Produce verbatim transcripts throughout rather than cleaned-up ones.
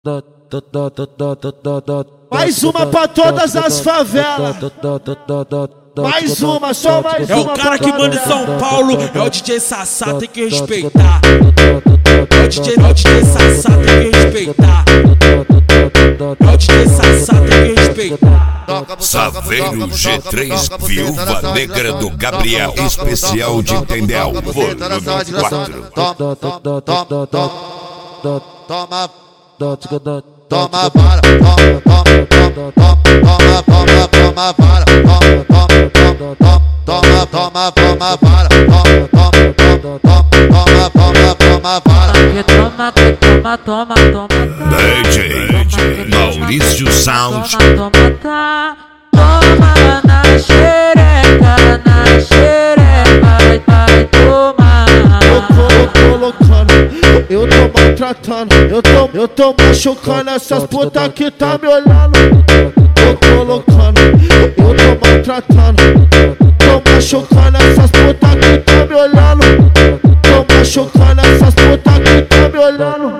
Mais uma pra todas as favelas. Mais uma, só mais uma. É o cara que manda em São Paulo, é o D J Sassá, tem que respeitar. É o D J, é o D J Sassá, tem que respeitar. É o D J Sassá, tem que respeitar. Saveiro G três, Viúva Negra do Gabriel, especial de Tendel, volume quatro. Toma, toma, toma, toma, toma vara, toma, toma, toma, toma, toma vara, toma, toma, toma, toma vara, toma, toma, toma, toma, toma vara. Toma, toma, toma, toma. D J Maurício Sound. Toma, toma, tá. Toma na xereca, na xereca, vai, vai tomar. Eu tô colocando, eu tô maltratando, eu tô, eu tô machucando essas putas que tá me olhando. Tô colocando, eu tô maltratando, tô machucando essas putas que tá me olhando. Tô machucando essas putas que tá me olhando.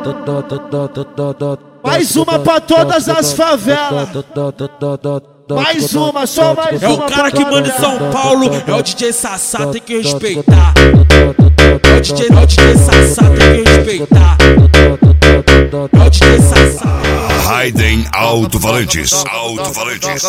Mais uma pra todas as favelas. Mais uma, só mais uma. É o cara que manda em São Paulo, é o D J Sassá, tem que respeitar. É o D J, é o D J Sassá, tem que respeitar. É o D J Sassá. Raiden Alto-Falantes. Alto-Falantes.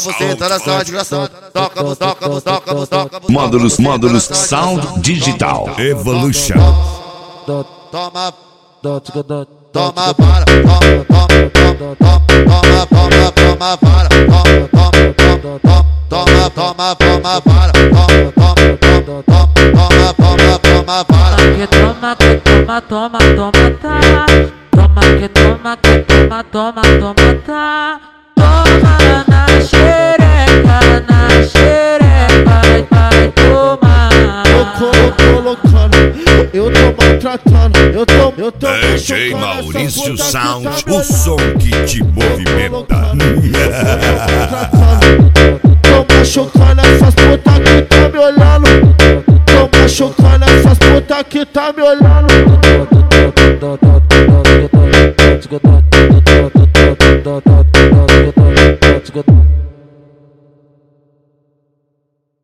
Módulos, módulos, Sound Digital. Evolution. Toma, toma vara, toma, toma, toma, toma, toma vara, toma, toma, toma, toma vara, toma, toma, toma, toma vara. Toma, toma, toma, toma, tá. Toma, que toma, toma, toma, toma, tá. Toma na xereca, na xereca, vai, vai tomar. Eu tô colocando, eu tô maltratando, eu tô, eu tô D J Maurício Sound, o som que te movimenta. Tô machucando essas putas que tá me olhando. Tô machucando essas putas que tá me olhando.